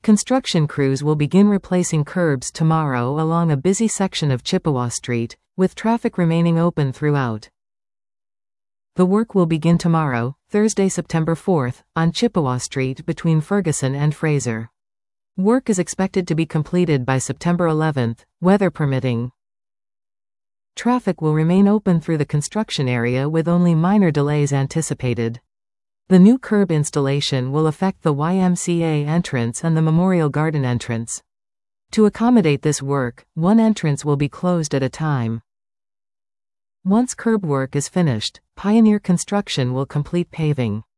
Construction crews will begin replacing curbs tomorrow along a busy section of Chippewa Street, with traffic remaining open throughout. The work will begin tomorrow, Thursday, September 4th, on Chippewa Street between Ferguson and Fraser. Work is expected to be completed by September 11th, weather permitting. Traffic will remain open through the construction area with only minor delays anticipated. The new curb installation will affect the YMCA entrance and the Memorial Garden entrance. To accommodate this work, one entrance will be closed at a time. Once curb work is finished, Pioneer Construction will complete paving.